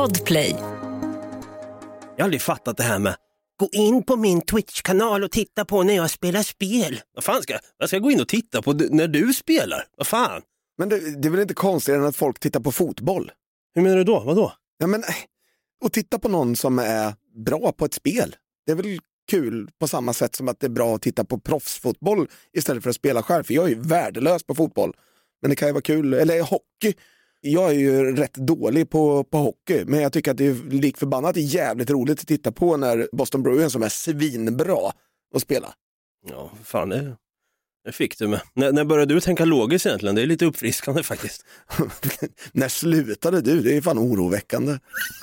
Podplay. Jag har aldrig fattat det här med gå in på min Twitch-kanal och titta på när jag spelar spel. Vad fan ska jag gå in och titta på när du spelar? Vad fan? Men det är väl inte konstigt än att folk tittar på fotboll? Hur menar du då? Vadå? Ja, men och titta på någon som är bra på ett spel. Det är väl kul på samma sätt som att det är bra att titta på proffsfotboll istället för att spela själv. För jag är ju värdelös på fotboll. Men det kan ju vara kul. Eller hockey. Jag är ju rätt dålig på hockey. Men jag tycker att det är lik förbannat jävligt roligt att titta på när Boston Bruins som är svinbra att spela. Ja, fan det fick du med. När började du tänka logiskt egentligen? Det är lite uppfriskande faktiskt. När slutade du? Det är fan oroväckande.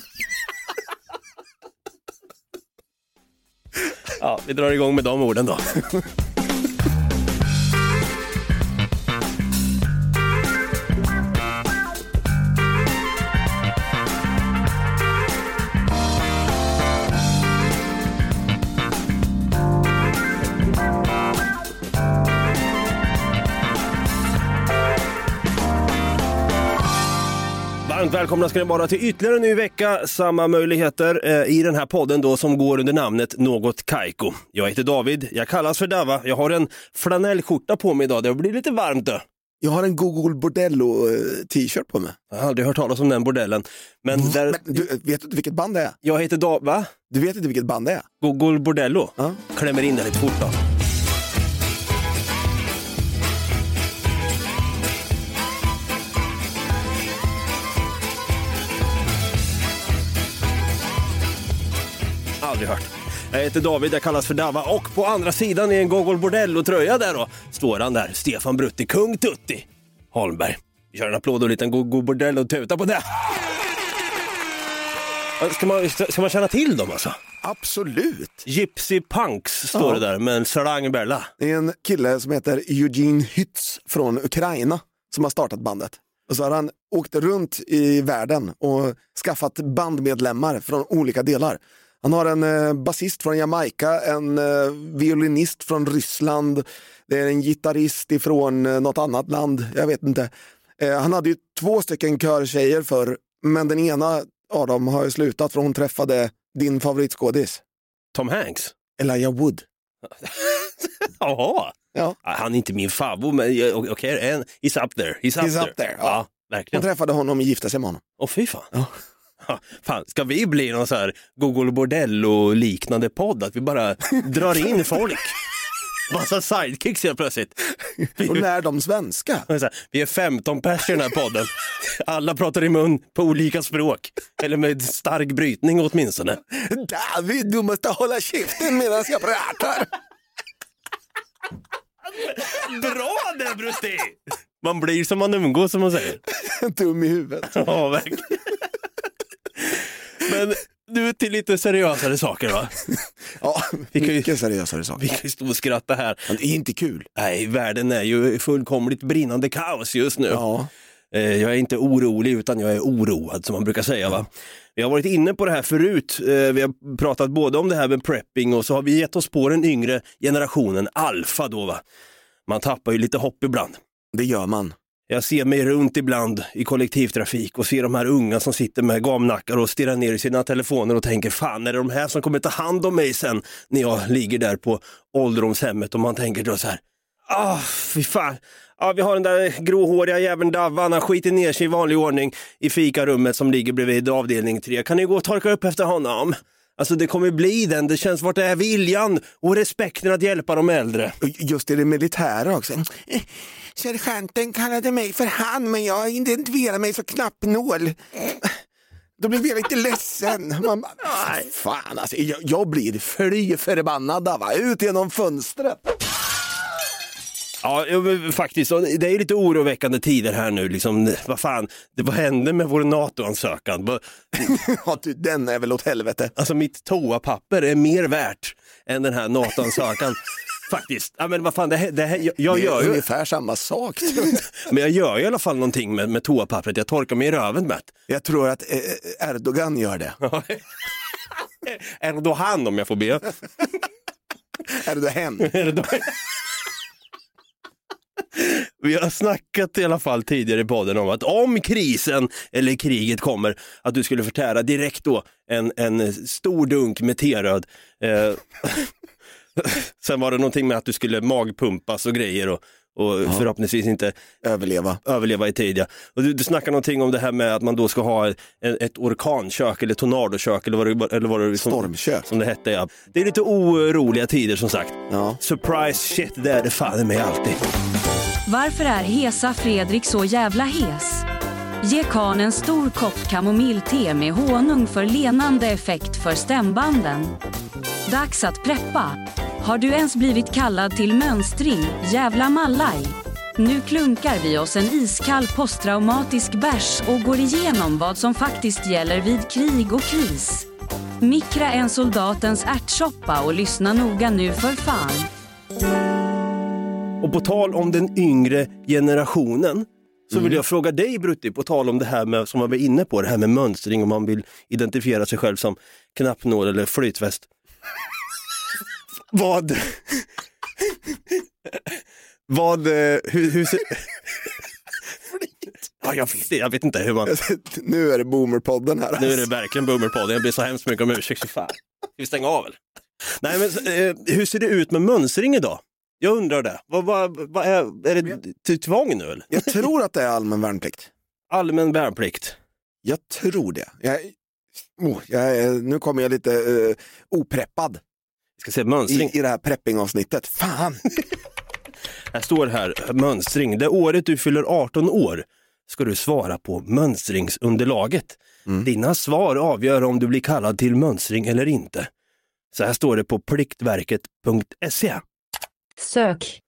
Ja, vi drar igång med de orden då. Välkomna ska ni vara till ytterligare en ny vecka. Samma möjligheter i den här podden då som går under namnet Något Kaiko. Jag heter David, jag kallas för Dava. Jag har en flanellskjorta på mig idag, det blir lite varmt då. Jag har en Google Bordello t-shirt på mig. Jag har aldrig hört talas om den bordellen. Men du vet inte vilket band det är? Jag heter Va? Du vet inte vilket band det är? Google Bordello? Ja. Klämmer in det lite fort då. Aldrig hört. Jag heter David, jag kallas för Dava och på andra sidan i en Google Bordello-tröja där då står han där, Stefan Brutti, Kung Tutti Holmberg. Vi kör en applåd och en liten Google Bordello-tuta på det. Ska man känna till dem alltså? Absolut. Gypsy Punks står det där med en salangbella. Det är en kille som heter Eugene Hytz från Ukraina som har startat bandet. Och så har han åkt runt i världen och skaffat bandmedlemmar från olika delar. Han har en basist från Jamaica, en violinist från Ryssland, det är en gitarrist ifrån något annat land, jag vet inte. Han hade ju 2 stycken körtjejer för, men den ena av dem har ju slutat för hon träffade din favoritskådis. Tom Hanks? Elijah Wood. Jaha. Ja. Han är inte min favorit, men okej, he's up there. He's up there. Ja, verkligen. Hon träffade honom och gifte sig med honom. Åh fy fan. Ja. Fan, ska vi bli någon så här Google Bordello-liknande podd? Att vi bara drar in folk? Massa sidekicks helt plötsligt. Och lär dem svenska. Vi är 15 personer i den här podden. Alla pratar i mun på olika språk. Eller med stark brytning åtminstone. David, du måste hålla käften medan jag pratar. Bra där, Brutti! Man blir som man umgås, som man säger. Dum i huvudet. Ja, verkligen. Men nu till lite seriösare saker, va? Ja, mycket seriösare saker. Vi kan ju stå och skratta här. Men det är inte kul. Nej, världen är ju fullkomligt brinnande kaos just nu. Ja. Jag är inte orolig utan jag är oroad, som man brukar säga, va? Vi har varit inne på det här förut. Vi har pratat både om det här med prepping och så har vi gett oss på den yngre generationen, alfa då, va? Man tappar ju lite hopp ibland. Det gör man. Jag ser mig runt ibland i kollektivtrafik och ser de här unga som sitter med gamnackar och stirrar ner i sina telefoner och tänker, fan, är det de här som kommer ta hand om mig sen när jag ligger där på ålderdomshemmet? Och man tänker då så här, fy fan. Ja, vi har den där gråhåriga jäveln Davvan, han skiter ner sig i vanlig ordning i fikarummet som ligger bredvid avdelning 3. Kan ni gå och torka upp efter honom? Alltså det kommer bli den, det känns vart det är viljan och respekten att hjälpa de äldre. Just i det militära också. Sergeanten kallade mig för han, men jag identifierar mig så knappnål. Då blir jag lite ledsen. Man bara, fan alltså, jag blir fly förbannad va? Ut genom fönstret. Ja, faktiskt. Det är lite oroväckande tider här nu. Liksom, vad fan, vad hände med vår NATO-ansökan? Ja, den är väl åt helvete. Alltså mitt toapapper är mer värt än den här NATO-ansökan. Faktiskt. Ja, men vad fan, jag gör ju ungefär samma sak. Men jag gör ju i alla fall någonting med toapappret. Jag torkar mig i röven med. Jag tror att Erdogan gör det. Erdogan, om jag får be. Erdogan. Vi har snackat i alla fall tidigare i podden om att om krisen eller kriget kommer, att du skulle förtära direkt då en stor dunk med teröd. Sen var det någonting med att du skulle magpumpas och grejer och förhoppningsvis inte överleva i tid. Ja. Och du snackar någonting om det här med att man då ska ha ett orkankök eller tornadokök eller vad det stormkök som det hette. Ja. Det är lite oroliga tider som sagt. Ja. Surprise shit, det är det fan med alltid. Varför är hesa Fredrik så jävla hes? Ge karln en stor kopp kamomillte med honung för lenande effekt för stämbanden. Dags att preppa. Har du ens blivit kallad till mönstring, jävla mallaj? Nu klunkar vi oss en iskall posttraumatisk bärs och går igenom vad som faktiskt gäller vid krig och kris. Mikra en soldatens ärtsoppa och lyssna noga nu för fan. Och på tal om den yngre generationen så vill jag fråga dig, Brutti, på tal om det här med, som man var inne på, det här med mönstring, om man vill identifiera sig själv som knappnål eller flytväst. Hur ser... Ja, jag vet inte hur man... Nu är det Boomerpodden här. Nu är det verkligen Boomerpodden. Jag ber så hemskt mycket om ursäkt. Så fan. Ska vi stänga av eller? Nej, men hur ser det ut med mönstring idag? Jag undrar det. Vad är det tvång nu eller? Jag tror att det är allmän värnplikt. Allmän värnplikt? Jag tror det. Nu kommer jag lite opreppad. Ska se mönstring i det här prepping-avsnittet. Fan! Här står här, mönstring. Det året du fyller 18 år ska du svara på mönstringsunderlaget. Dina svar avgör om du blir kallad till mönstring eller inte. Så här står det på pliktverket.se. Sök.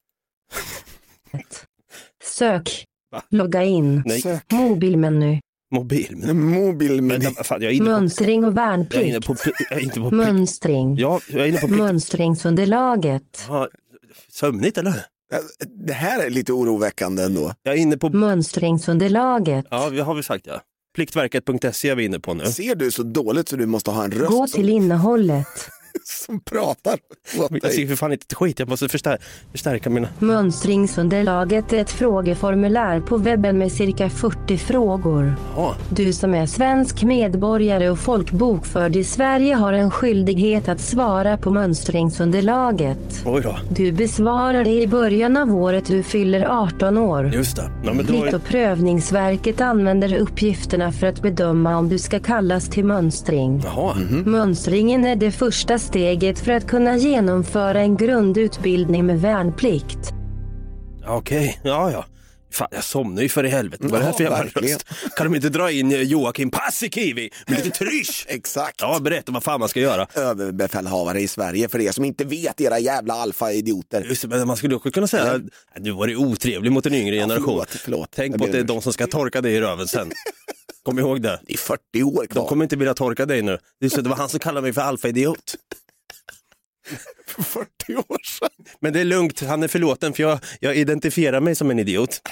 Sök. Va? Logga in. Nej. Sök. Mobilmeny. Mobilmeny. Mönstring och värnplikt. Jag är inte på Mönstring. Ja, jag är inne på Mönstringsunderlaget. Ja, sömnigt eller? Det här är lite oroväckande ändå. Jag är inne på... Mönstringsunderlaget. Ja, det har vi sagt, ja. Pliktverket.se är vi inne på nu. Ser du så dåligt så du måste ha en röst Gå till innehållet. som pratar åt Jag dig. ser för fan inte ett skit, jag måste förstärka mina... Mönstringsunderlaget är ett frågeformulär på webben med cirka 40 frågor. Ja. Du som är svensk medborgare och folkbokförd i Sverige har en skyldighet att svara på mönstringsunderlaget. Oj då. Du besvarar det i början av året du fyller 18 år. Just det. Ja, men då Plikt- och prövningsverket använder uppgifterna för att bedöma om du ska kallas till mönstring. Jaha. Mönstringen är det första steget för att kunna genomföra en grundutbildning med värnplikt. Okej, ja. Fan, jag somnar ju för i helvete. Vad är det här för jävla verkligen. röst? Kan de inte dra in Joakim Paasikivi med lite trysch? Exakt. Ja, berätta vad fan man ska göra. Överbefälhavare i Sverige, för er som inte vet, era jävla alfa-idioter. Just det, men man skulle också kunna säga att du var otrevlig mot en yngre generation. Förlåt. Tänk på att det är de som ska torka dig i röven sen. Kom ihåg det. Det är 40 år kvar. De kommer inte vilja torka dig nu. Det var han som kallade mig för alfa-idiot. För 40 år sedan. Men det är lugnt, han är förlåten för jag identifierar mig som en idiot.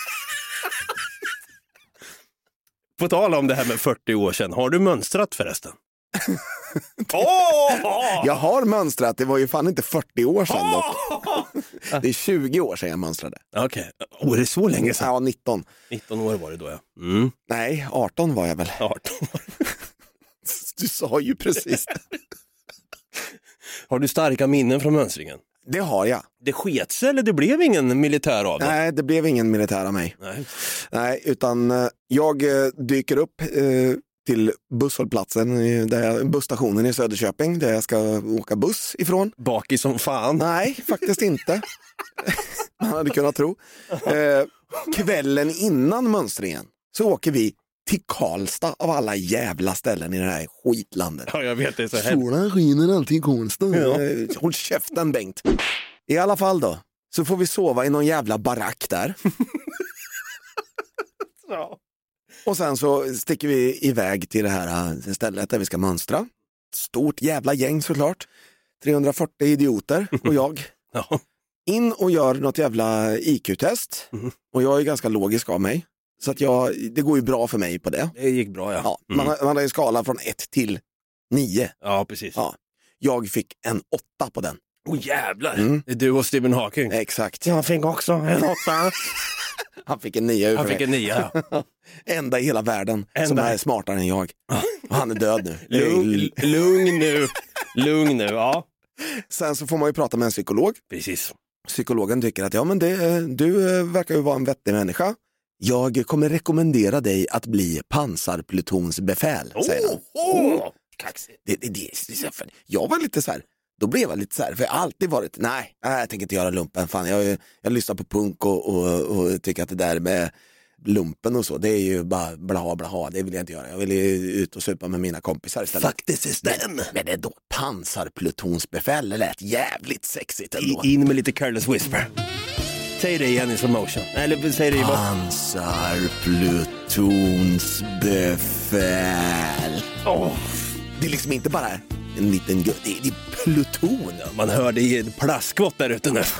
På tal om det här med 40 år sedan, har du mönstrat förresten? Jag har mönstrat, det var ju fan inte 40 år sedan dock. Det är 20 år sedan jag mönstrade. Okej, det är så länge sedan. Ja, 19. 19 år var det då, ja. Nej, 18 var jag väl. 18 år. Du sa ju precis. Har du starka minnen från mönstringen? Det har jag. Det sket sig eller det blev ingen militär av det? Nej, det blev ingen militär av mig. Nej, utan jag dyker upp till busshållplatsen, busstationen i Söderköping där jag ska åka buss ifrån. Baki som fan? Nej, faktiskt inte. Man hade kunnat tro. Kvällen innan mönstringen så åker vi till Karlstad av alla jävla ställen i det här skitlandet. Ja, jag vet det. Så här. Solen skiner alltid i Karlstad. Ja. Håll käften, Bengt. I alla fall då, så får vi sova i någon jävla barack där. Ja. Och sen så sticker vi iväg till det här stället där vi ska mönstra. Stort jävla gäng såklart. 340 idioter och jag. Ja. In och gör något jävla IQ-test. Och jag är ganska logisk av mig. Så att det går ju bra för mig på det. Det gick bra, ja. Man har ju skala från 1 till 9. Ja, precis. Ja. Jag fick en 8 på den. Jävlar, det är du och Stephen Hawking. Exakt. Jag fick också en 8. Han fick en 9. Han fick en 9. Enda i hela världen som är smartare än jag. Och han är död nu. Lugn nu, ja. Sen så får man ju prata med en psykolog. Precis. Psykologen tycker att du verkar ju vara en vettig människa. Jag kommer rekommendera dig att bli pansarplutonsbefäl, säger han. Jag var lite så här, då blev jag lite så här, för jag har alltid varit, nej, jag tänker inte göra lumpen, fan, jag lyssnar på punk och tycker att det där med lumpen och så, det är ju bara blaha, det vill jag inte göra. Jag vill ju ut och supa med mina kompisar istället. Faktiskt system. Men det är då pansarplutonsbefäl, det lät jävligt sexigt ändå. In med lite Careless Whisper. Säg det igen i slow motion. Eller säg det i pansarplutonsbefäl. Det är liksom inte bara en liten det är pluton. Man hör det i plaskvott där ute nu.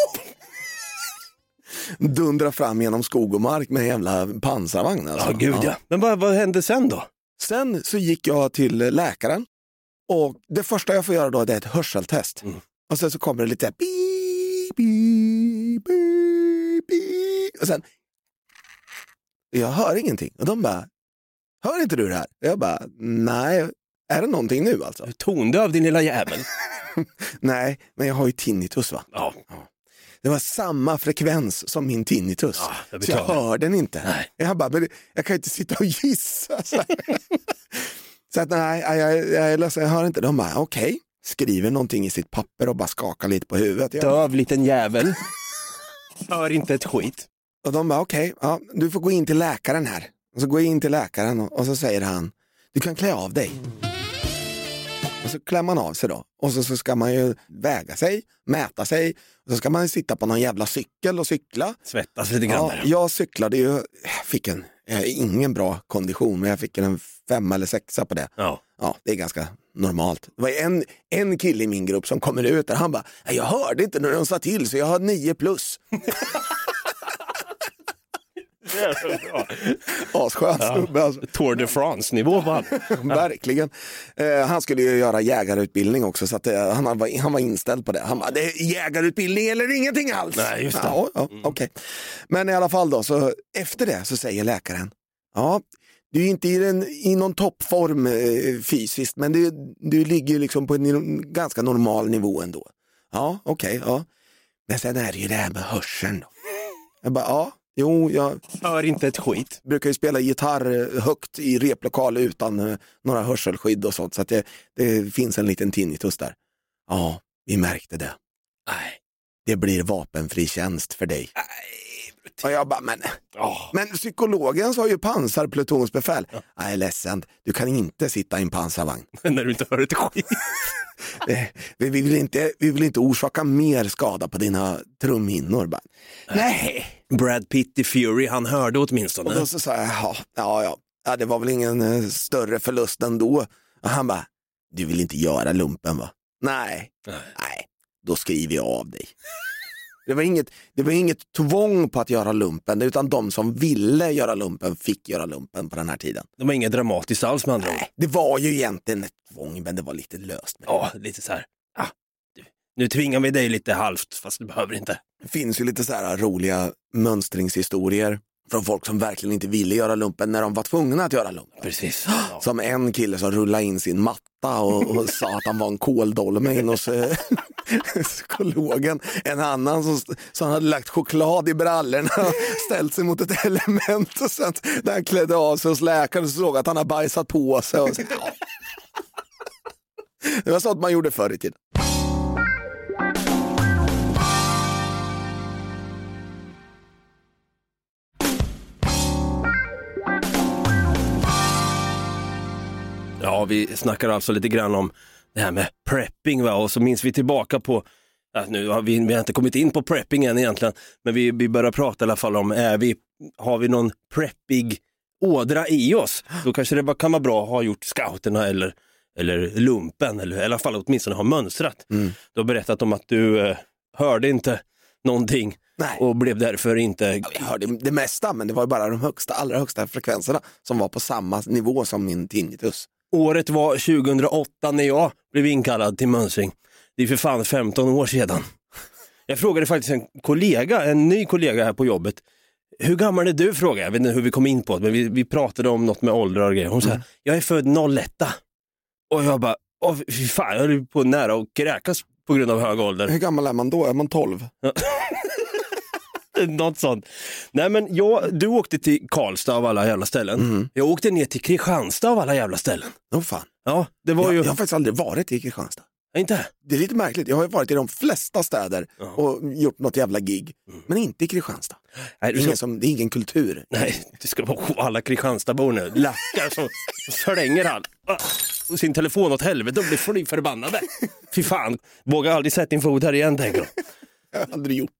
Dundra fram genom skog och mark med en jävla pansarvagn. Alltså. Ja, gud ja. Men vad hände sen då? Sen så gick jag till läkaren. Och det första jag får göra då, det är ett hörseltest. Och sen så kommer det lite beep, beep, beep, beep. Och sen jag hör ingenting. Och de bara, hör inte du det här? Jag bara, nej. Är det någonting nu alltså? Tondöv din lilla jävel. Nej, men jag har ju tinnitus, va? Ja. Det var samma frekvens som min tinnitus. Ja, så jag hör den inte. Nej. Jag bara, men jag kan inte sitta och gissa. Så att nej, jag är ledsen, jag hör inte. De bara, okej. Skriver någonting i sitt papper och bara skakar lite på huvudet. Döv liten jävel. Hör inte ett skit. Och de bara, okej, ja, du får gå in till läkaren här. Och så går jag in till läkaren och så säger han, du kan klä av dig. Och så klär man av sig då. Och så ska man ju väga sig, mäta sig. Och så ska man sitta på någon jävla cykel och cykla. Svettas lite grann där. Jag cyklade ju, jag har ingen bra kondition, men jag fick en 5 eller 6 på det. Ja, det är ganska normalt. Det var en kille i min grupp som kommer ut där, han bara, jag hörde inte när de sa till så jag har 9+. Asskönt snubbe alltså. Tour de France-nivå va? Verkligen. Han skulle ju göra jägarutbildning också, så att han var inställd på det. Han bara, det är jägarutbildning eller ingenting alls. Nej, just det. Ja, okej. Men i alla fall då, så efter det så säger läkaren, ja, du är inte i någon toppform fysiskt, men du ligger liksom på en ganska normal nivå ändå. Ja, okej, ja. Men sen är det ju det här med hörseln då. Jag bara, ja. Jo, jag hör inte ett skit. Brukar ju spela gitarr högt i replokal utan några hörselskydd och sånt, så att det finns en liten tinnitus där. Ja, vi märkte det. Nej. Det blir vapenfri tjänst för dig. Nej. Och jag bara, men psykologen sa ju pansarplutonsbefäl. Ja. Nej, ledsen. Du kan inte sitta i en pansarvagn. När du inte hör ett skit. Vi vill inte orsaka mer skada på dina trumhinnor. Bara. Nej. Brad Pitt i Fury, han hörde åtminstone. Och då så sa jag, ja, det var väl ingen större förlust ändå. Och han bara, du vill inte göra lumpen va? Nej, då skriver jag av dig. Det var inget tvång på att göra lumpen, utan de som ville göra lumpen fick göra lumpen på den här tiden. Det var inget dramatiskt alls med andra ord. Det var ju egentligen ett tvång, men det var lite löst. Ja, lite så här. Nu tvingar vi dig lite halvt, fast du behöver inte. Det finns ju lite så här roliga mönstringshistorier från folk som verkligen inte ville göra lumpen när de var tvungna att göra lumpen. Precis. Ja. Som en kille som rullade in sin matta och sa att han var en kåldolmen hos psykologen. En annan som hade lagt choklad i brallorna och ställt sig mot ett element, och sen när han klädde av sig hos läkaren så såg att han har bajsat på sig. Och så, Det var sånt man gjorde förr i tiden. Ja, vi snackar alltså lite grann om det här med prepping, va? Och så minns vi tillbaka på, nu har vi har inte kommit in på prepping än egentligen, men vi börjar prata i alla fall om, har vi någon preppig ådra i oss? Då kanske det kan vara bra att ha gjort scouterna eller lumpen, eller i alla fall åtminstone ha mönstrat. Du har berättat om att du hörde inte någonting. Nej. Och blev därför inte... Ja, jag hörde det mesta, men det var bara de allra högsta frekvenserna som var på samma nivå som min tinnitus. Året var 2008 när jag blev inkallad till mönstring. Det är för fan 15 år sedan. Jag frågade faktiskt en ny kollega här på jobbet. Hur gammal är du, frågade jag. Vet inte hur vi kom in på det, men vi pratade om något med ålder och grejer. Hon sa, jag är född 01. Och jag bara, fy fan, jag är på nära att kräkas på grund av hög ålder. Hur gammal är man då? Är man 12? Något sånt. Nej, men du åkte till Karlstad av alla jävla ställen. Jag åkte ner till Kristianstad av alla jävla ställen. Fan. Ja, det var jag har faktiskt aldrig varit i Kristianstad. Inte? Det är lite märkligt. Jag har ju varit i de flesta städer och gjort något jävla gig. Men inte i Kristianstad. Nej, det är ingen kultur. Nej, det ska vara alla Kristianstadbor nu. Lackar så slänger han sin telefon åt helvete och blir förbannade. Fy fan, vågar aldrig sätta din fot här igen, tänker de. Jag har aldrig gjort.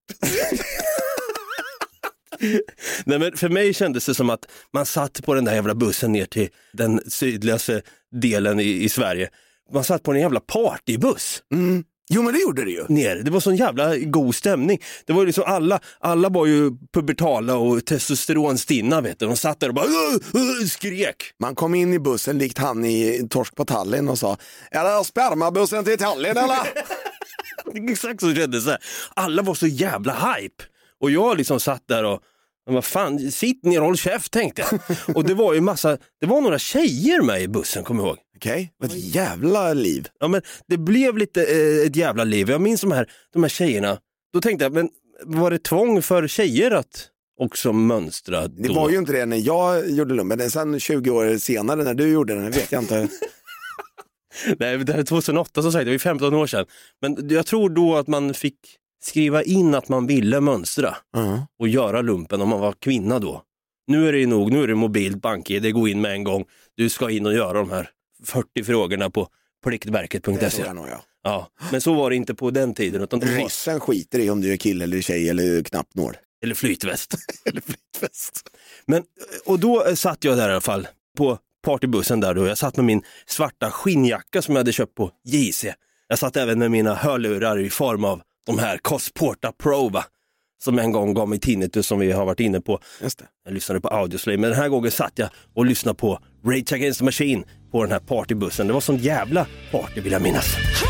Nej, men för mig kändes det som att man satt på den där jävla bussen ner till den sydligaste delen i Sverige. Man satt på en jävla partybuss. Jo, men det gjorde det ju. Ner. Det var sån jävla god stämning. Det var ju liksom alla var ju pubertala och testosteronstinna, vet du. De satt där och bara skrek. Man kom in i bussen likt han i Torsk på Tallinn och sa, är det spermabussen till Tallinn eller? Exakt så kändes det. Alla var så jävla hype. Och jag liksom satt där och vad fan, sitt ner och håll käft, tänkte jag. Och det var ju det var några tjejer med i bussen, kommer jag ihåg. Okej, ett jävla liv. Ja, men det blev lite ett jävla liv. Jag minns de här tjejerna. Då tänkte jag, men var det tvång för tjejer att också mönstra då? Det var ju inte det när jag gjorde lumpen. Men sen 20 år senare när du gjorde den, vet jag inte. Nej, det här är 2008 som sagt, det var 15 år sedan. Men jag tror då att man fick skriva in att man ville mönstra och göra lumpen om man var kvinna då. Nu är det nog, nu är det mobilt bank-id, det går in med en gång. Du ska in och göra de här 40 frågorna på pliktverket.se. Ja, men så var det inte på den tiden. Utan ryssen skiter i om du är kille eller tjej eller knappt når. Eller flytväst. Eller flytväst. Men, och då satt jag där i alla fall på partybussen där då. Jag satt med min svarta skinnjacka som jag hade köpt på JC. Jag satt även med mina hörlurar i form av de här Cosporta Pro, va? Som en gång gav mig tinnitus, som vi har varit inne på. Just det. Jag lyssnade på Audioslave, men den här gången satt jag och lyssnade på Rage Against the Machine på den här partybussen. Det var sån jävla party, vill jag minnas.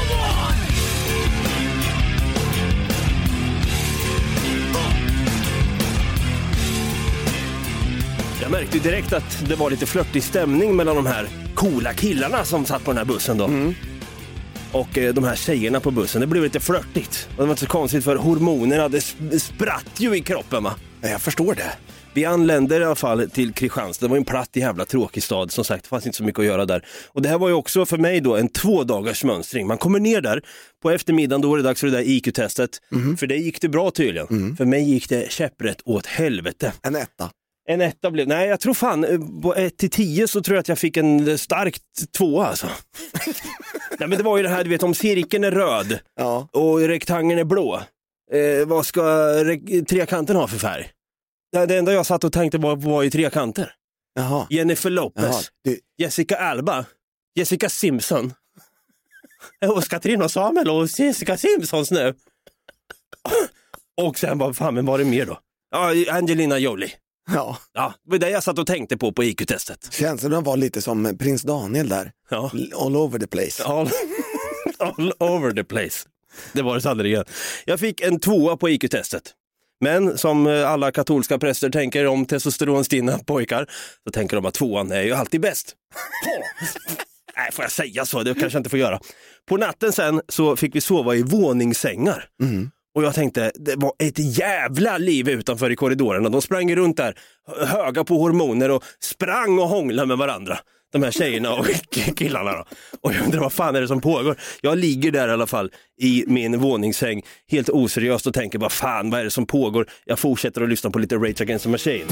Jag märkte direkt att det var lite flörtig stämning mellan de här coola killarna som satt på den här bussen då. Och de här tjejerna på bussen, det blev lite flörtigt. Och det var inte så konstigt, för hormonerna, det spratt ju i kroppen, va? Ja, jag förstår det. Vi anlände i alla fall till Kristianstad. Det var en platt jävla tråkig stad, som sagt. Det fanns inte så mycket att göra där. Och det här var ju också för mig då en 2 dagars mönstring. Man kommer ner där på eftermiddagen, då är det dags för det där IQ-testet. För det gick det bra tydligen. För mig gick det käpprätt åt helvete. En etta. En etta blev, nej jag tror fan på 1-10 så tror jag att jag fick en stark 2 alltså. Nej, men det var ju det här, du vet, om cirkeln är röd och rektangeln är blå, vad ska trekanten ha för färg? Det enda jag satt och tänkte var ju trekanter. Jaha. Jennifer Lopez, Jessica Alba, Jessica Simpson och Katrin och Samuel och Jessica Simpsons nu. Och sen men var det mer då? Ja, Angelina Jolie. Ja, det var det jag satt och tänkte på IQ-testet. Känslan var lite som prins Daniel där. Ja. All over the place. All over the place. Det var det sannerligen. Jag fick en 2 på IQ-testet. Men som alla katolska präster tänker om testosteronstinna pojkar, så tänker de att 2:an är ju alltid bäst. Nej, får jag säga så? Det kanske jag inte får göra. På natten sen så fick vi sova i våningssängar. Och jag tänkte, det var ett jävla liv utanför i korridorerna. De sprang runt där, höga på hormoner, och sprang och hånglade med varandra. De här tjejerna och killarna då. Och jag undrar, vad fan är det som pågår? Jag ligger där i alla fall i min våningssäng, helt oseriöst, och tänker, vad är det som pågår? Jag fortsätter att lyssna på lite Rage Against the Machine.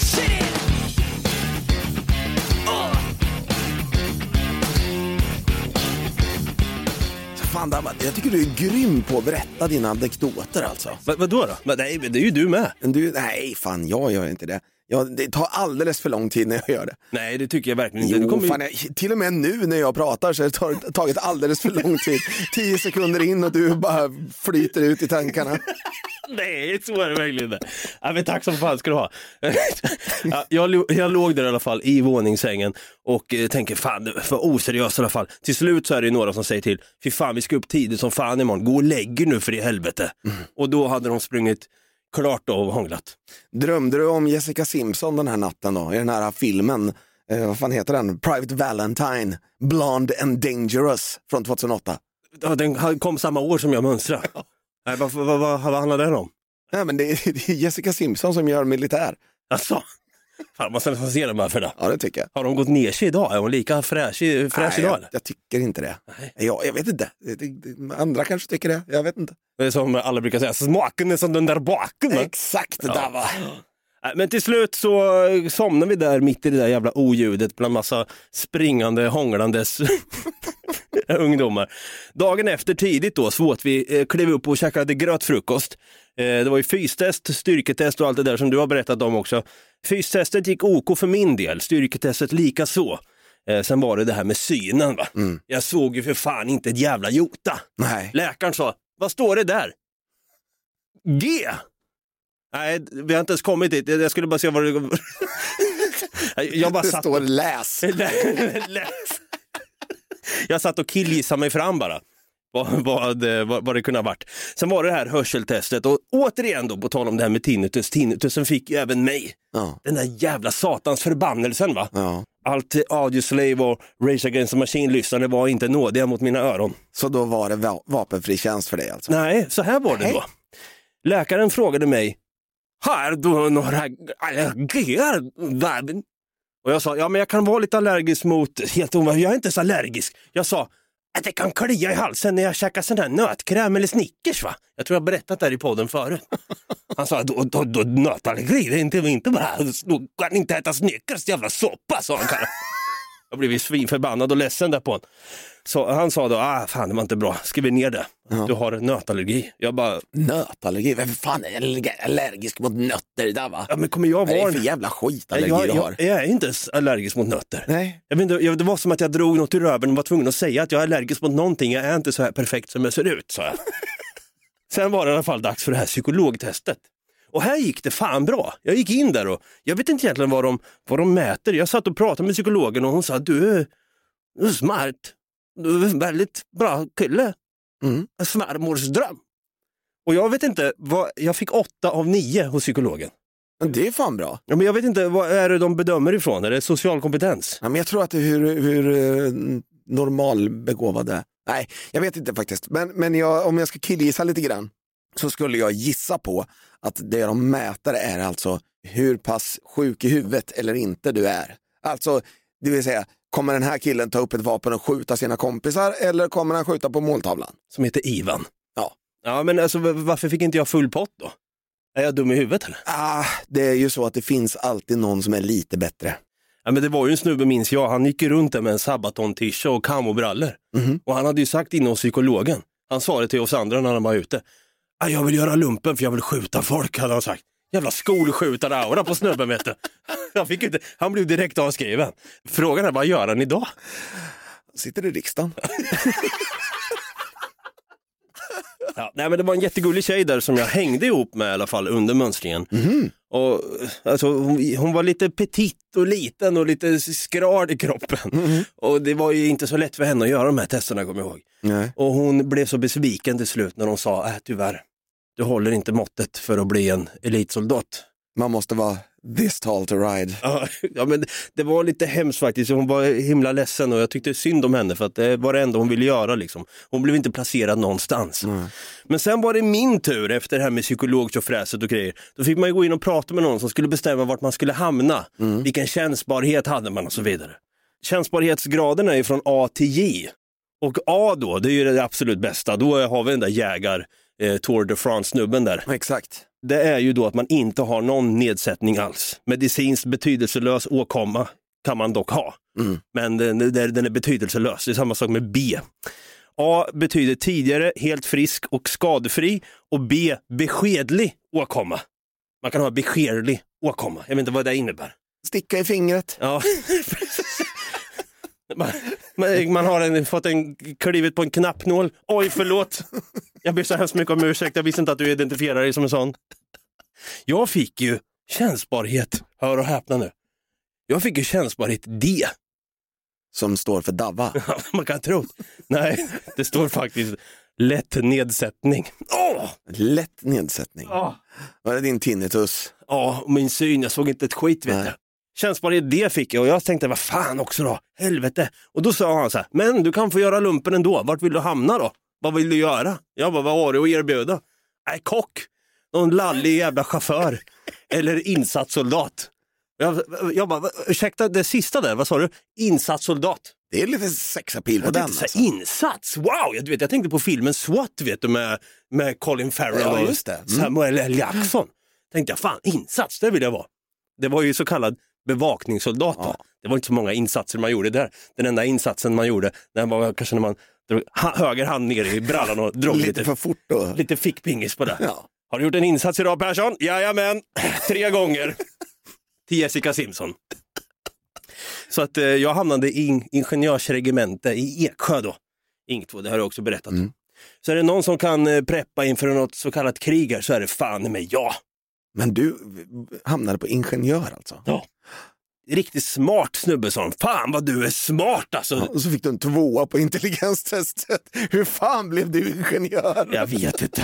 Fan, jag tycker du är grym på att berätta dina anekdoter alltså. Vadå då? Nej, det är ju du med. Nej, fan, jag gör inte det. Det tar alldeles för lång tid när jag gör det. Nej, det tycker jag verkligen inte. Jo, fan, till och med nu när jag pratar så har det tagit alldeles för lång tid. 10 sekunder in och du bara flyter ut i tankarna. Nej, så är det verkligen inte. Ja, men tack som fan ska du ha. Ja, jag låg där i alla fall i våningssängen och tänker fan, för oseriöst i alla fall. Till slut så är det några som säger till, fy fan vi ska upp tidigt som fan imorgon, gå och lägg nu för i helvete. Och då hade de sprungit klart och hånglat. Drömde du om Jessica Simpson den här natten då? I den här filmen, vad fan heter den? Private Valentine, Blonde and Dangerous från 2008. Ja, den kom samma år som jag mönstrade. Nej, vad handlar den om? Nej, men det är Jessica Simpson som gör militär. Alltså, fan man ska se den bara för det. Ja, det tycker jag. Har de gått ner sig idag? Är hon lika fräsch idag? Jag tycker inte det. Jag vet inte. Andra kanske tycker det. Jag vet inte. Det är som alla brukar säga, smaken är som den där baken. Exakt, ja. Där va. Men till slut så somnar vi där mitt i det där jävla oljudet bland massa springande, hånglandes ungdomar. Dagen efter tidigt då så åt vi, klev upp och käkade grötfrukost. Det var ju fystest, styrketest och allt det där som du har berättat om också. Fystestet gick OK för min del, styrketestet lika så. Sen var det här med synen va. Jag såg ju för fan inte ett jävla jota. Nej. Läkaren sa, vad står det där? G. Nej, vi har inte ens kommit dit. Jag skulle bara se vad det... Jag bara det står läs. Jag satt och killgissade mig fram bara. Vad det kunde ha varit. Sen var det här hörseltestet. Och återigen då, på tal om det här med tinnitus. Tinnitusen fick ju även mig. Ja. Den där jävla satans förbannelsen va. Ja. Allt Audioslave och Rage Against the Machine-lyssnare var inte nådiga mot mina öron. Så då var det vapenfri tjänst för dig alltså? Nej, så här var det då. Läkaren frågade mig, har du några allergier? Och jag sa, ja men jag kan vara lite allergisk mot, helt omöjligt, jag är inte så allergisk. Jag sa, att det kan klia i halsen när jag käkar sån här nötkräm eller Snickers va? Jag tror jag har berättat det här i podden förut. Han sa, då nötallergi, det är inte bara, du kan inte äta Snickers, jävla soppa, sa han. Jag blev svinförbannad och ledsen där på honom. Så han sa då, fan det var inte bra, skriv ner det. Du har nötallergi. Jag bara... Nötallergi? Vem fan är allergisk mot nötter där va? Ja men kommer jag vara... Vad är det för jävla skitallergi du har? Jag är inte allergisk mot nötter. Nej. Jag vet inte, det var som att jag drog något ur röven och var tvungen att säga att jag är allergisk mot någonting. Jag är inte så här perfekt som jag ser ut, sa jag. Sen var det i alla fall dags för det här psykologtestet. Och här gick det fan bra. Jag gick in där och jag vet inte egentligen vad de mäter. Jag satt och pratade med psykologen och hon sa, du är smart. Du är en väldigt bra kille. En svärmorsdröm. Och jag vet inte, jag fick 8 av 9 hos psykologen. Men det är fan bra. Ja, men jag vet inte, vad är det de bedömer ifrån? Är det social kompetens? Ja, men jag tror att det är hur normalbegåvade. Nej, jag vet inte faktiskt. Men om jag ska killgissa lite grann så skulle jag gissa på att det de mäter är alltså hur pass sjuk i huvudet eller inte du är. Alltså, det vill säga, kommer den här killen ta upp ett vapen och skjuta sina kompisar eller kommer han skjuta på måltavlan? Som heter Ivan. Ja. Ja, men alltså varför fick inte jag full pott då? Är jag dum i huvudet eller? Det är ju så att det finns alltid någon som är lite bättre. Ja, men det var ju en snubbe, minns jag. Han gick runt där med en Sabaton-tisha och kamobrallor. Och han hade ju sagt innan psykologen. Han sa det till oss andra när han var ute. Jag vill göra lumpen för jag vill skjuta folk, hade han sagt. Jävla skolskjutare-aura på snubben, vet du. Han blev direkt avskriven. Frågan är, vad gör han idag? Sitter i riksdagen. Ja, nej, men det var en jättegullig tjej där som jag hängde ihop med i alla fall under mönstringen. Och, alltså, hon var lite petit och liten och lite skral i kroppen. Och det var ju inte så lätt för henne att göra de här testerna, kommer jag ihåg. Nej. Och hon blev så besviken till slut när de sa, tyvärr, du håller inte måttet för att bli en elitsoldat. Man måste vara this tall to ride. Ja, men det var lite hemskt faktiskt. Hon var himla ledsen och jag tyckte synd om henne för att det var det enda hon ville göra liksom. Hon blev inte placerad någonstans. Men sen var det min tur efter det här med psykologtjofräset och grejer. Då fick man ju gå in och prata med någon som skulle bestämma vart man skulle hamna. Vilken känsbarhet hade man och så vidare. Känsbarhetsgraderna är från A till J. Och A då, det är ju det absolut bästa. Då har vi den där Tour de France-snubben där. Exakt. Det är ju då att man inte har någon nedsättning alls. Medicinskt betydelselös åkomma kan man dock ha. Men den är betydelselös. Det är samma sak med B. A betyder tidigare, helt frisk och skadefri. Och B, beskedlig åkomma. Man kan ha beskedlig åkomma. Jag vet inte vad det innebär. Sticka i fingret. Ja, Man har fått klivit på en knappnål. Oj, förlåt. Jag ber så hemskt mycket om ursäkt. Jag visste inte att du identifierar dig som en sån. Jag fick ju känsbarhet. Hör och häpna nu. Jag fick ju känsbarhet D. Som står för DAVA. Man kan tro. Nej, det står faktiskt lätt nedsättning. Lätt nedsättning. Var det din tinnitus? Ja, min syn. Jag såg inte ett skit, vet du. Känsbarhet D fick jag och jag tänkte, vad fan också då? Helvete. Och då sa han så här, men du kan få göra lumpen ändå. Vart vill du hamna då? Vad vill du göra? Jag bara, vad har du att erbjuda? Nej, kock. Någon lallig jävla chaufför. Eller insatssoldat. Jag bara, ursäkta det sista där, vad sa du? Insatssoldat. Det är lite sexapil på den. Alltså. Insats, wow! Jag tänkte på filmen SWAT, vet du, med Colin Farrell och Samuel L. Jackson. Tänkte jag, fan, insats, det vill jag vara. Det var ju så kallad bevakningssoldat. Ja. Det var inte så många insatser man gjorde där. Den enda insatsen man gjorde, den var kanske när man drog höger hand ner i brallan och drog lite för fort då. Lite fickpingis på det. Ja. Har du gjort en insats idag, Persson? Jajamän, 3 gånger. Till Jessica Simpson. Så att jag hamnade i ingenjörsregemente i Eksjö då. Inget, det har jag också berättat. Så är det någon som kan preppa inför något så kallat krig här, så är det fan med jag. Men du hamnade på ingenjör alltså? Ja. Riktigt smart snubbe som, fan vad du är smart alltså. Ja, och så fick du en 2 på intelligenstestet. Hur fan blev du ingenjör? Jag vet inte.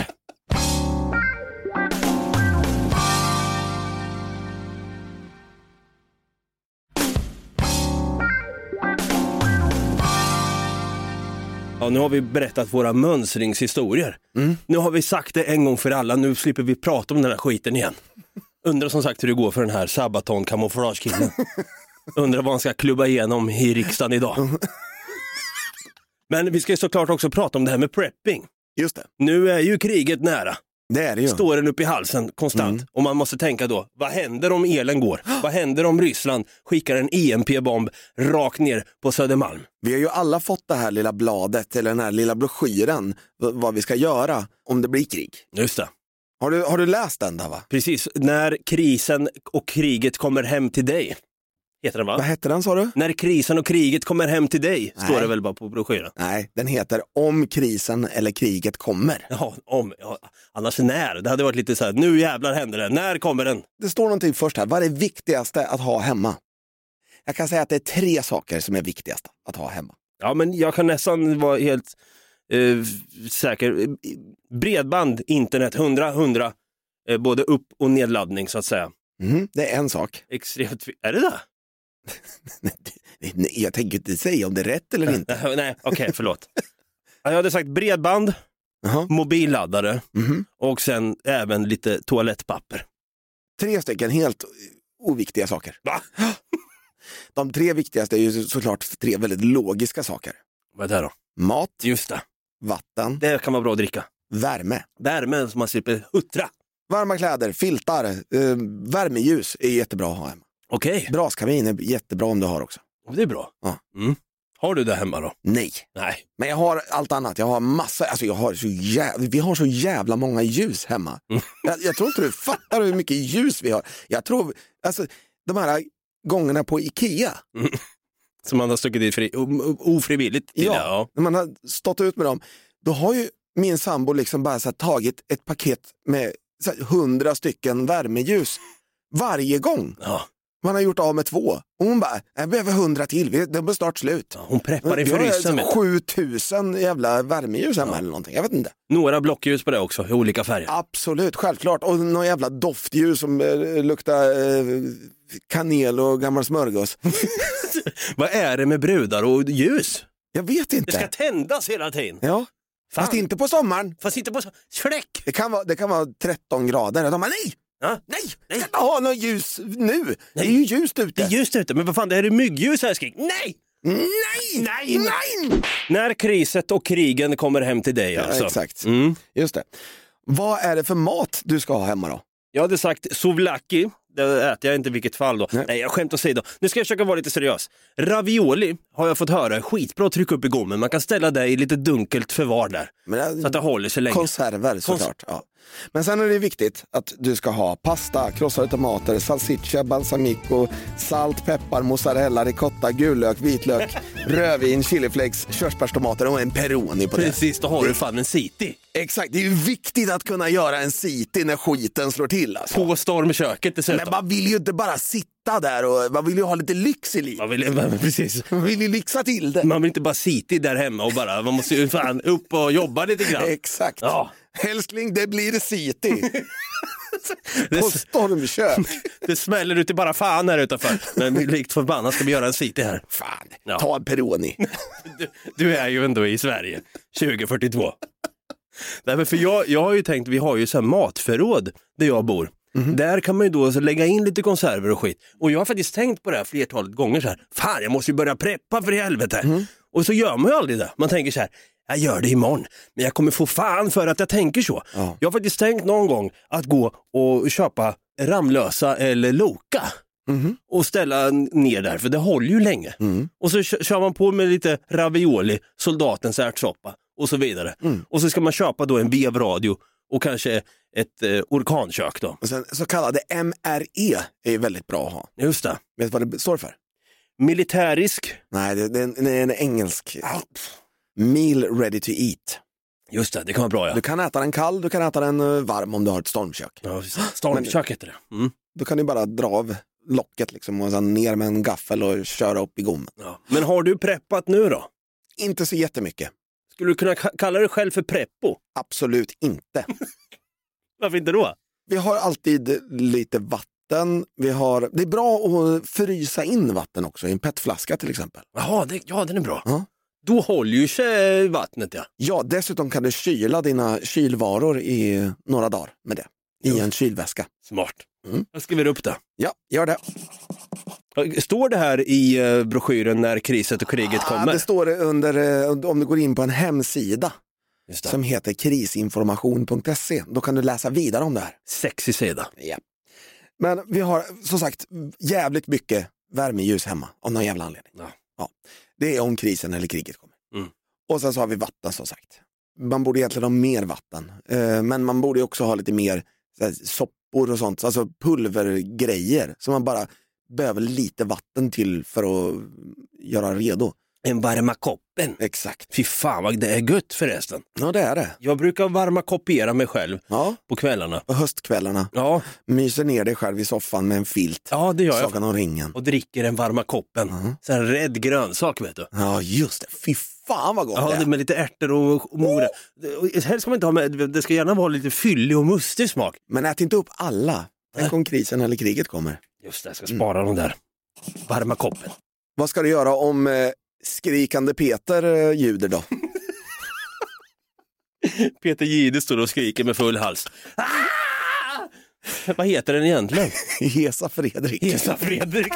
Ja, nu har vi berättat våra mönstringshistorier. Nu har vi sagt det en gång för alla. Nu slipper vi prata om den här skiten igen. Undrar som sagt hur det går för den här Sabaton-kamouflagekillen. Undrar vad han ska klubba igenom i riksdagen idag. Men vi ska ju såklart också prata om det här med prepping. Just det. Nu är ju kriget nära. Det är det ju. Står den upp i halsen konstant. Och man måste tänka då, vad händer om elen går? Vad händer om Ryssland skickar en EMP-bomb rakt ner på Södermalm? Vi har ju alla fått det här lilla bladet eller den här lilla broschyren vad vi ska göra om det blir krig. Just det. Har du läst den där, va? Precis, när krisen och kriget kommer hem till dig. Heter den, va? Vad heter den, sa du? När krisen och kriget kommer hem till dig. Nej. Står det väl bara på broschyren? Nej, den heter Om krisen eller kriget kommer. Ja, annars när. Det hade varit lite så här, nu jävlar händer det. När kommer den? Det står någonting först här. Vad är det viktigaste att ha hemma? Jag kan säga att det är 3 saker som är viktigast att ha hemma. Ja, men jag kan nästan vara helt säker. Bredband, internet, 100. Både upp- och nedladdning så att säga. Det är en sak. Extremt. Är det där? Nej, jag tänker inte säga om det är rätt eller inte. Nej, okej, förlåt. Jag hade sagt bredband, mobilladdare och sen även lite toalettpapper. 3 stycken helt oviktiga saker. Va? De 3 viktigaste är ju såklart 3 väldigt logiska saker. Vad är det då? Mat, Just det. vatten, Det kan vara bra att dricka. värme. Värme som man slipper huttra. Varma kläder, filtar, värmeljus är jättebra att ha hemma. Okej, Braskamin är jättebra om du har också. det är bra. Ja. Har du det hemma då? Nej. Men jag har allt annat. Jag har massa, alltså vi har så jävla många ljus hemma. Jag tror inte du fattar hur mycket ljus vi har. Jag tror, alltså de här gångerna på Ikea. Som man har stuckit dit ofrivilligt till. Ja, när man har stått ut med dem. Då har ju min sambo liksom bara så här, tagit ett paket med så här, 100 stycken värmeljus varje gång. Ja. Man har gjort av med 2. Och hon bara, jag behöver 100 till, det blir snart slut. Ja, hon preppar inför ryssen. Vi har 7000 jävla värmeljus hemma eller någonting, jag vet inte. Några blockljus på det också, i olika färger. Absolut, självklart. Och någon jävla doftljus som luktar kanel och gammal smörgås. Vad är det med brudar och ljus? Jag vet inte. Det ska tändas hela tiden. Ja, Fan. fast inte på sommaren. Fast inte på släck. Det kan vara 13 grader. De bara, nej! Ja? Nej, jag ska inte ha något ljus nu. Nej. Det är ju ljust ute. Det är ljust ute, men vad fan, det här är myggljus här, skrik. Nej! Nej! När kriset och krigen kommer hem till dig alltså. Ja, exakt. Just det. Vad är det för mat du ska ha hemma då? Jag hade sagt souvlaki. det äter jag inte i vilket fall då. Nej, jag skämt åsido. Nu ska jag försöka vara lite seriös. Ravioli har jag fått höra är skitbra att trycka upp i gommen. Man kan ställa det i lite dunkelt förvar där. Så att det håller sig länge. Konserver såklart, ja. Men sen är det viktigt att du ska ha pasta, krossade tomater, salsiccia, balsamico, salt, peppar, mozzarella, ricotta, gulök, vitlök, rödvin, chiliflakes, körsbärstomater och en pepperoni på det. Precis, då har du fan en city. Exakt, det är ju viktigt att kunna göra en city när skiten slår till. Alltså. På stormköket dessutom. Men man vill ju inte bara sitta där och man vill ju ha lite lyx i livet. Precis. Man vill ju lyxa till det. Man vill inte bara city där hemma och bara, man måste ju fan upp och jobba lite grann. Exakt. Ja. Älskling, det blir city. På stormkök. Det smäller ut i bara fan här utanför. Men likt förbannat ska vi göra en city här. Fan, ta en pepperoni. Du är ju ändå i Sverige 2042. Nej, för jag har ju tänkt, vi har ju så här matförråd där jag bor. Där kan man ju då lägga in lite konserver och skit. Och jag har faktiskt tänkt på det här flertalet gånger så här. Fan, jag måste ju börja preppa för i helvete. Och så gör man ju aldrig det. Man tänker så här, jag gör det imorgon. Men jag kommer få fan för att jag tänker så. Ja. Jag har faktiskt tänkt någon gång att gå och köpa Ramlösa eller Loka. Och ställa ner där, för det håller ju länge. Och så kör man på med lite ravioli, soldatens ärtsoppa och så vidare. Och så ska man köpa då en vevradio och kanske ett orkankök då. Och sen, så kallade MRE är ju väldigt bra att ha. Just det. Vet du vad det står för? Militärisk. Nej, det är en engelsk. Meal ready to eat. Just det, det kan vara bra, ja. Du kan äta den kall, du kan äta den varm om du har ett stormkök. Ja, stormkök heter det. Då kan du bara dra av locket liksom och sen ner med en gaffel och köra upp i gommen. Ja. Men har du preppat nu då? Inte så jättemycket. Skulle du kunna kalla dig själv för preppo? Absolut inte. Varför inte då? Vi har alltid lite vatten. Det är bra att frysa in vatten också i en petflaska till exempel. Jaha, den är bra. Ja. Då håller ju sig vattnet, ja. Ja, dessutom kan du kyla dina kylvaror i några dagar med det. I en kylväska. Smart. Jag skriver upp det. Ja, gör det. Står det här i broschyren när kriset och kriget kommer? Det står under, om du går in på en hemsida som heter krisinformation.se. Då kan du läsa vidare om det här. Sexig sida. Ja. Men vi har som sagt jävligt mycket värmeljus hemma av någon jävla anledning. Ja. Det är om krisen eller kriget kommer. Och sen så har vi vatten som sagt. Man borde egentligen ha mer vatten. Men man borde också ha lite mer soppor och sånt. Alltså pulvergrejer. Så man bara behöver lite vatten till för att göra redo. En varma koppen. Exakt. Fy fan vad det är gött förresten. Ja, det är det. Jag brukar varma kopiera mig själv på kvällarna. På höstkvällarna. Ja. Myser ner dig själv i soffan med en filt. Ja, det gör jag. Sagan om ringen. Och dricker en varma koppen. Så en rädd grönsak, vet du. Ja, just det. Fy fan vad gott det är. Ja, med lite ärtor och morötter. Helst ska man inte ha med, det ska gärna vara lite fyllig och mustig smak. Men ät inte upp alla. Tänk om krisen eller kriget kommer. Just det, jag ska spara dem där. Varma koppen. Vad ska du göra om skrikande Peter ljuder då? Peter Gide står och skriker med full hals. Vad heter den egentligen? Hesa Fredrik. Hesa Fredrik.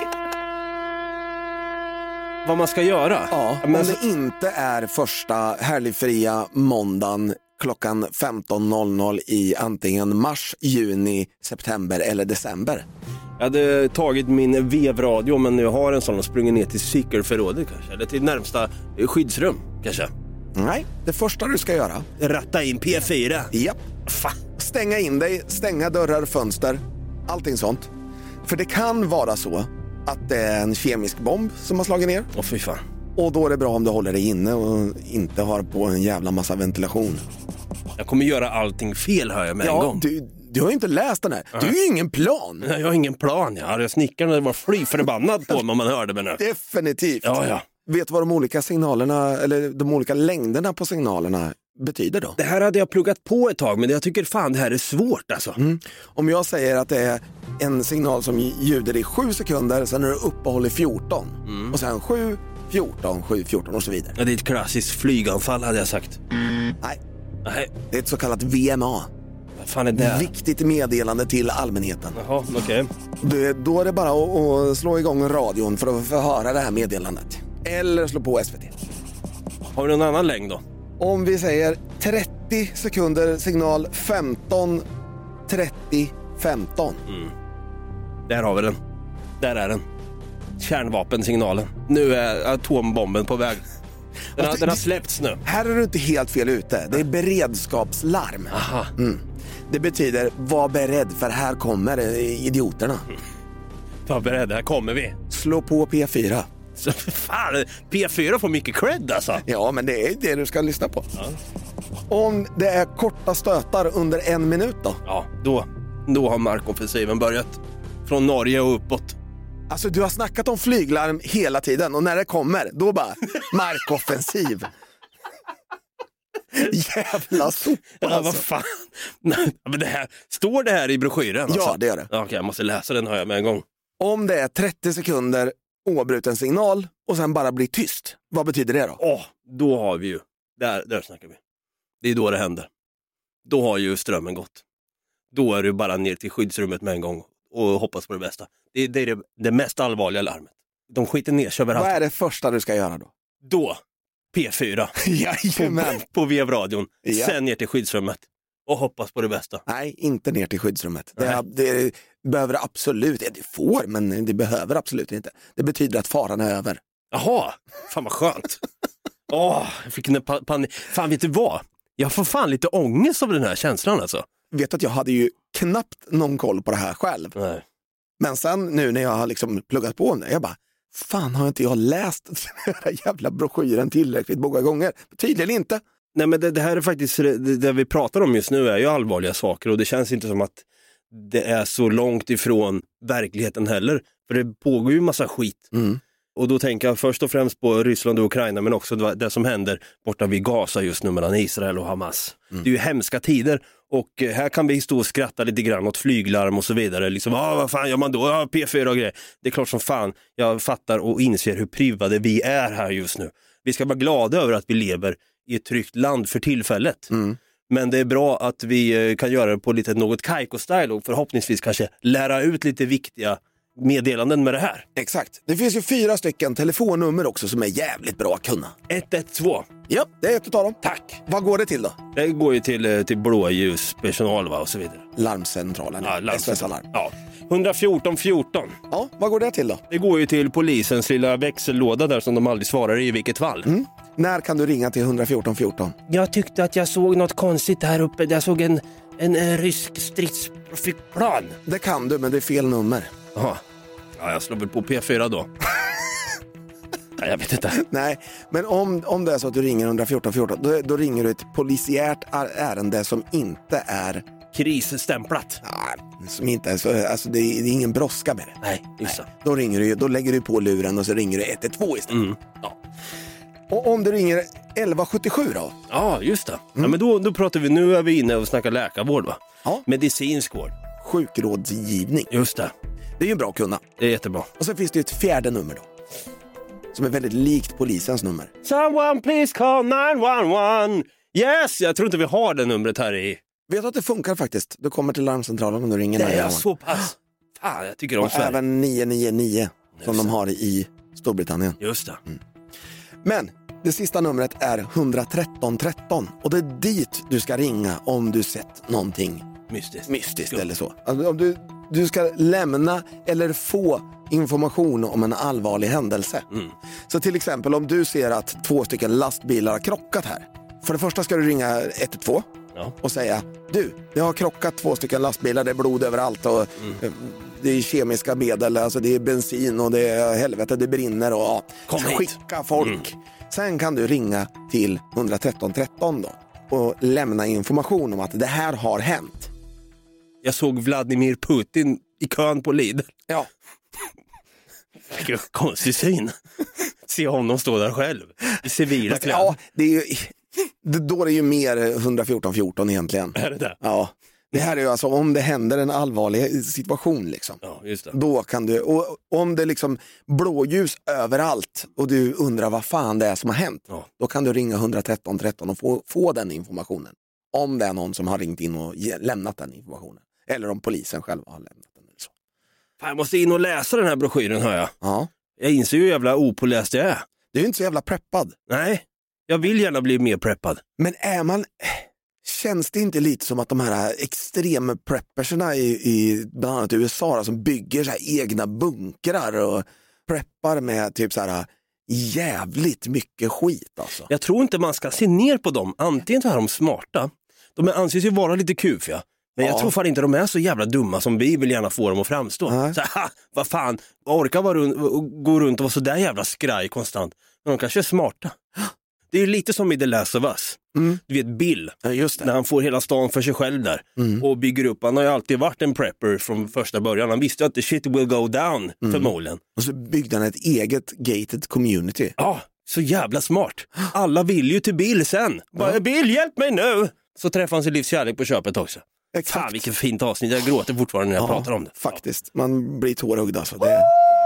Vad man ska göra? Ja, men om det inte är första helgfria måndagen klockan 15.00 i antingen mars, juni, september eller december. Jag hade tagit min vevradio, men jag har en sån och sprungit ner till cykelförrådet kanske. Eller till närmsta skyddsrum kanske. Nej, det första du ska göra. Ratta in P4. Japp. Fan. Stänga in dig, stänga dörrar, fönster. Allting sånt. För det kan vara så att det är en kemisk bomb som har slagit ner. Fy fan. Och då är det bra om du håller dig inne och inte har på en jävla massa ventilation. Jag kommer göra allting fel, hör jag med en gång. Du har ju inte läst den här. Du har ju ingen plan. Jag har ingen plan. Jag snickaren var fly förbannad på mig om man hörde mig nu. Definitivt. Ja. Vet du vad de olika signalerna, eller de olika längderna på signalerna betyder då? Det här hade jag pluggat på ett tag, men jag tycker fan det här är svårt alltså. Om jag säger att det är en signal som ljuder i 7 sekunder, sen är det uppehåll i 14. Och sen 7, 14, 7, 14 och så vidare. Ja, det är ett klassiskt flyganfall hade jag sagt. Nej. Nej. Det är ett så kallat VMA. Vad fan är det? Viktigt meddelande till allmänheten. Jaha, okej. Då är det bara att slå igång radion för att få höra det här meddelandet. Eller slå på SVT. Har vi någon annan längd då? Om vi säger 30 sekunder signal 15, 30, 15. Där har vi den. Där är den. Kärnvapensignalen. Nu är atombomben på väg. Den har släppts nu. Här är du inte helt fel ute. Det är beredskapslarm. Aha. Det betyder, var beredd för här kommer idioterna. Var beredd, här kommer vi. Slå på P4. Så, fan, P4 får mycket cred alltså. Ja, men det är det du ska lyssna på. Ja. Om det är korta stötar under 1 minut då? Ja, då har markoffensiven börjat. Från Norge och uppåt. Alltså du har snackat om flyglarm hela tiden och när det kommer, då bara markoffensiv. Jävla sopa alltså. Ja, vad fan. Nej, men står det här i broschyren? Alltså? Ja, det gör det. Okej, jag måste läsa den, hör jag med en gång. Om det är 30 sekunder oavbruten signal och sen bara blir tyst, vad betyder det då? Då har vi ju, där snackar vi. Det är då det händer. Då har ju strömmen gått. Då är du bara ner till skyddsrummet med en gång och hoppas på det bästa. Det är det mest allvarliga larmet. De skiter ner sig överallt. Vad är det första du ska göra då? Då, P4. Jajamän. På vevradion. Ja. Sen ner till skyddsrummet. Och hoppas på det bästa. Nej, inte ner till skyddsrummet. Det behöver absolut, det får, men det behöver absolut inte. Det betyder att faran är över. Jaha, fan vad skönt. Jag fick en panik. Fan, vet du vad? Jag får fan lite ångest av den här känslan alltså. Vet att jag hade ju knappt någon koll på det här själv. Nej. Men sen nu när jag har liksom pluggat på det, jag bara, fan har inte jag läst den här jävla broschyren tillräckligt många gånger? Tydligen inte. Nej, men det här är faktiskt, det vi pratar om just nu är ju allvarliga saker och det känns inte som att det är så långt ifrån verkligheten heller. För det pågår ju massa skit. Och då tänker jag först och främst på Ryssland och Ukraina, men också det som händer borta vid Gaza just nu mellan Israel och Hamas. Det är ju hemska tider och här kan vi stå och skratta lite grann åt flyglarm och så vidare. Liksom, vad fan gör man då? P4 och grejer. Det är klart som fan, jag fattar och inser hur privade vi är här just nu. Vi ska vara glada över att vi lever i ett tryggt land för tillfället. Men det är bra att vi kan göra det på lite något Kaiko-style och förhoppningsvis kanske lära ut lite viktiga meddelanden med det här. Exakt. Det finns ju 4 stycken telefonnummer också som är jävligt bra att kunna. 112. Ja, det är ett utav dem. Tack. Vad går det till då? Det går ju till blåljuspersonal och så vidare. Larmcentralen. Ja, SOS-alarm. Ja. 114 14. Ja, vad går det till då? Det går ju till polisens lilla växellåda där som de aldrig svarar i vilket fall. När kan du ringa till 114 14? Jag tyckte att jag såg något konstigt här uppe. Jag såg en rysk stridsflygplan. Det kan du, men det är fel nummer. Jaha. Ja, jag slår väl på P4 då. Nej, jag vet inte. Nej, men om det är så att du ringer 114 14, då ringer du ett polisiärt ärende som inte är Krisstämplat. som inte är så, alltså det är ingen brådska med det. Nej, just det. Då lägger du på luren och så ringer du 112 istället. Ja. Och om du ringer 1177 då? Ja, just det. Ja, men då pratar vi, nu är vi inne och snackar läkarvård, va? Ja. Medicinsk vård. Sjukrådsgivning. Just det. Det är ju bra att kunna. Det är jättebra. Och så finns det ett 4:e nummer då. Som är väldigt likt polisens nummer. Someone please call 911. Yes, jag tror inte vi har det numret här i. Vet du att det funkar faktiskt? Du kommer till larmcentralen om du ringer. Det är så pass. Fan, jag tycker om och Sverige. Även 999 som de har i Storbritannien. Just det. Men det sista numret är 113 13. Och det är dit du ska ringa om du sett någonting mystiskt eller så. Alltså, om du ska lämna eller få information om en allvarlig händelse. Så till exempel om du ser att 2 stycken lastbilar har krockat här. För det första ska du ringa 112 och säga, du, det har krockat 2 stycken lastbilar, det är blod överallt och det är kemiska medel, alltså det är bensin och det är helvete, det brinner och skicka folk. Sen kan du ringa till 113 13 då och lämna information om att det här har hänt. Jag såg Vladimir Putin i kön på Lidl. Ja. Vilken konstig syn. Se honom stå där själv i civila kläder. Ja, det är ju, då är det ju mer 114 14 egentligen. Är det där? Ja. Det här är ju alltså om det händer en allvarlig situation liksom. Ja, just det. Då kan du, och om det liksom blåljus överallt och du undrar vad fan det är som har hänt. Då kan du ringa 113 13 och få den informationen. Om det är någon som har ringt in och lämnat den informationen. Eller om polisen själv har lämnat den. Eller så. Fan, jag måste in och läsa den här broschyren, hör jag. Ja. Jag inser ju hur jävla opåläst jag är. Du är ju inte så jävla preppad. Nej, jag vill gärna bli mer preppad. Men är man... Känns det inte lite som att de här extrema prepperserna i bland annat USA då, som bygger så här egna bunkrar och preppar med typ så här jävligt mycket skit alltså. Jag tror inte man ska se ner på dem. Antingen så är de smarta. De anses ju vara lite kufiga. Men jag tror fan inte de är så jävla dumma som vi vill gärna få dem att framstå. Så vad fan, orkar gå runt och vara så där jävla skraj konstant. Men de kanske är smarta. Det är ju lite som i The Last of Us. Du vet Bill, just det. När han får hela stan för sig själv där och bygger upp. Han har ju alltid varit en prepper från första början. Han visste att the shit will go down förmodligen. Och så byggde han ett eget gated community. Ja, så jävla smart. Alla vill ju till Bill sen. Bara, Bill, hjälp mig nu! Så träffar han sin livskärlek på köpet också. Exakt. Fan, vilket fint avsnitt. Jag gråter fortfarande när jag pratar om det. Faktiskt, man blir tårögd alltså. Det...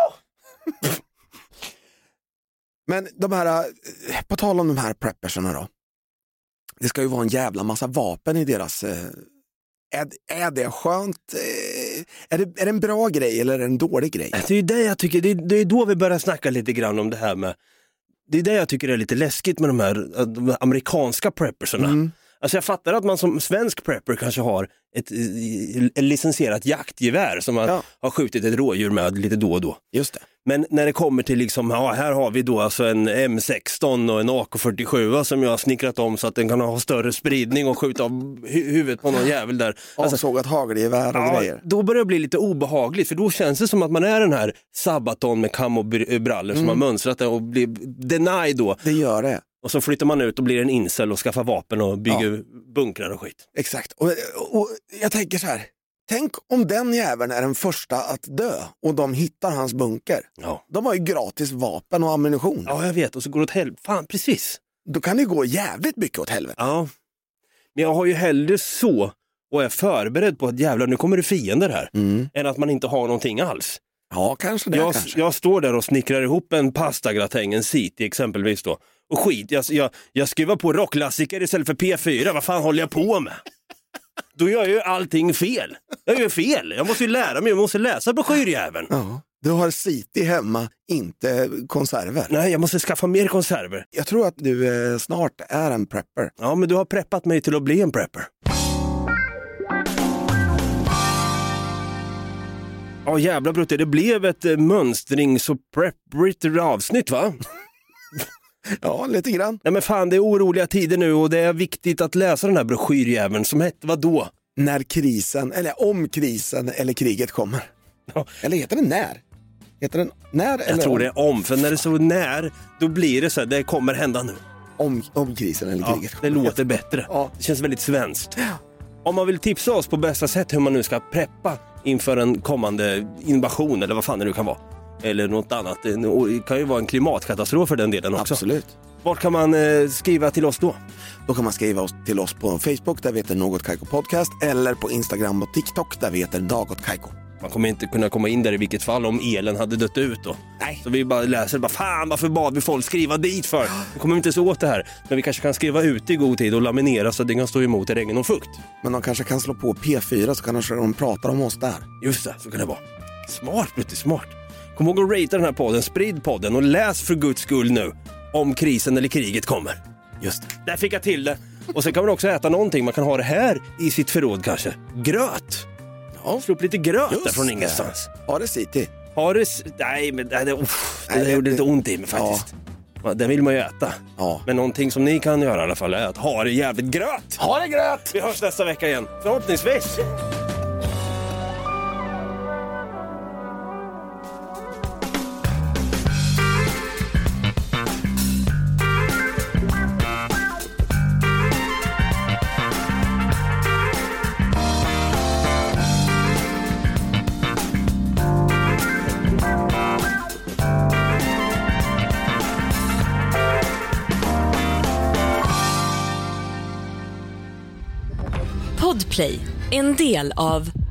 Men de här, på tal om de här preppersarna då. Det ska ju vara en jävla massa vapen i deras... Är det skönt? Är det en bra grej eller är det en dålig grej? Det är ju det jag tycker, det är då vi börjar snacka lite grann om det här med... Det är det jag tycker är lite läskigt med de här amerikanska preppersarna. Alltså jag fattar att man som svensk prepper kanske har ett licensierat jaktgevär som man har skjutit ett rådjur med lite då och då. Just det. Men när det kommer till liksom, här har vi då alltså en M16 och en AK47 som jag har snickrat om så att den kan ha större spridning och skjuta av huvudet på någon jävel där. Alltså, sågat hagelgevär och grejer. Då börjar det bli lite obehagligt för då känns det som att man är den här Sabaton med kamobrallor som har mönstrat och blir denied då. Det gör det. Och så flyttar man ut och blir en incel och skaffar vapen och bygger bunkrar och skit. Exakt. Och jag tänker så här. Tänk om den jäveln är den första att dö och de hittar hans bunker. Ja. De har ju gratis vapen och ammunition. Ja, jag vet. Och så går det åt helvete. Fan, precis. Då kan det gå jävligt mycket åt helvete. Ja. Men jag har ju hellre så och är förberedd på att jävlar, nu kommer det fiender här. Än att man inte har någonting alls. Ja, kanske det. Jag står där och snickrar ihop en pastagratäng, en City exempelvis då. Och skit, jag skruvar på rockklassiker istället för P4. Vad fan håller jag på med? Då gör jag ju allting fel. Jag gör fel. Jag måste ju lära mig, jag måste läsa broschyrjäveln. Ja, du har City hemma, inte konserver. Nej, jag måste skaffa mer konserver. Jag tror att du snart är en prepper. Ja, men du har preppat mig till att bli en prepper. Ja, jävla Brutte, det blev ett mönstrings- och prepprigt avsnitt, va? Ja, lite grann. Nej men fan, det är oroliga tider nu och det är viktigt att läsa den här broschyrjäveln som hette vad då? När krisen, eller om krisen eller kriget kommer. Ja. Eller heter den när? Heter den när eller Jag tror om? det är om, för när det är så när, då blir det så här, det kommer hända nu. Om krisen eller kriget Ja, kommer. det låter bättre. Ja. Det känns väldigt svenskt. Om man vill tipsa oss på bästa sätt hur man nu ska preppa inför en kommande invasion eller vad fan det nu kan vara. Eller något annat. Det kan ju vara en klimatkatastrof för den delen också. Absolut. Vart kan man skriva till oss då? Då kan man skriva till oss på Facebook där vi heter Något Kaiko Podcast eller på Instagram och TikTok där vi heter Dagot Kaiko. Man kommer inte kunna komma in där i vilket fall om elen hade dött ut då. Nej. Så vi bara läser, fan varför bad vi folk skriva dit för? Det kommer inte så åt det här. Men vi kanske kan skriva ut i god tid och laminera så att det kan stå emot regn och fukt. Men de kanske kan slå på P4 så kanske de pratar om oss där. Just det, så kan det vara. Smart, lite smart. Kom ihåg att ratea den här podden, sprid podden och läs för Guds skull nu om krisen eller kriget kommer. Just det. Där fick jag till det. Och sen kan man också äta någonting. Man kan ha det här i sitt förråd kanske. Gröt. Ja, slå upp lite gröt där från ingenstans. Har det City? Har det... Nej, men det gjorde lite ont i mig faktiskt. Ja. Den vill man ju äta. Ja. Men någonting som ni kan göra i alla fall är att ha det jävligt gröt. Ha det gröt! Vi hörs nästa vecka igen. Förhoppningsvis. Podplay, en del av